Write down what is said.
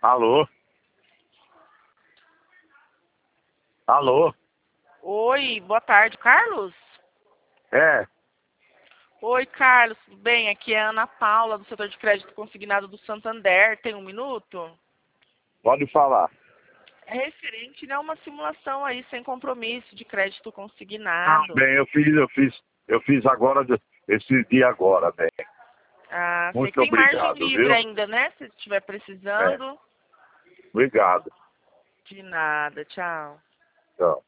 Alô? Alô? Oi, boa tarde, Carlos? É, Oi, Carlos, tudo bem? Aqui é a Ana Paula, do setor de crédito consignado do Santander. Tem um minuto? pode falar. É referente, né, a uma simulação aí sem compromisso de crédito Ah, consignado. bem, eu fiz agora, esse dia agora, bem. Ah, sei que Muito tem margem obrigado, livre viu? ainda, né? Se estiver É, precisando. obrigado. De nada, tchau. Tchau.